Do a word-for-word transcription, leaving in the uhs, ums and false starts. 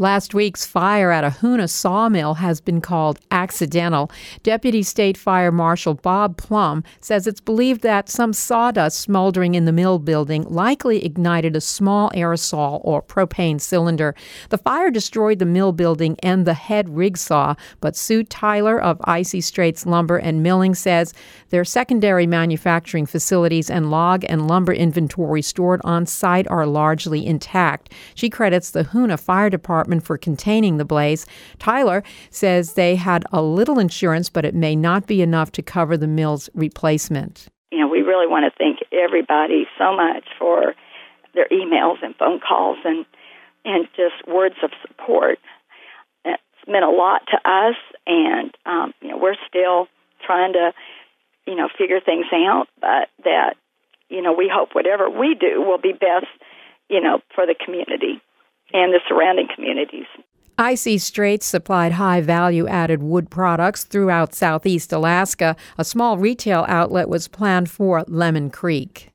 Last week's fire at a Hoonah sawmill has been called accidental. Deputy State Fire Marshal Bob Plum says it's believed that some sawdust smoldering in the mill building likely ignited a small aerosol or propane cylinder. The fire destroyed the mill building and the head rig saw, but Sue Tyler of Icy Straits Lumber and Milling says their secondary manufacturing facilities and log and lumber inventory stored on site are largely intact. She credits the Hoonah Fire Department for containing the blaze. Tyler says they had a little insurance, but it may not be enough to cover the mill's replacement. You know, we really want to thank everybody so much for their emails and phone calls and and just words of support. It's meant a lot to us, and um, you know, we're still trying to, you know, figure things out, but that, you know, we hope whatever we do will be best, you know, for the community and the surrounding communities. Icy Straits supplied high-value-added wood products throughout southeast Alaska. A small retail outlet was planned for Lemon Creek.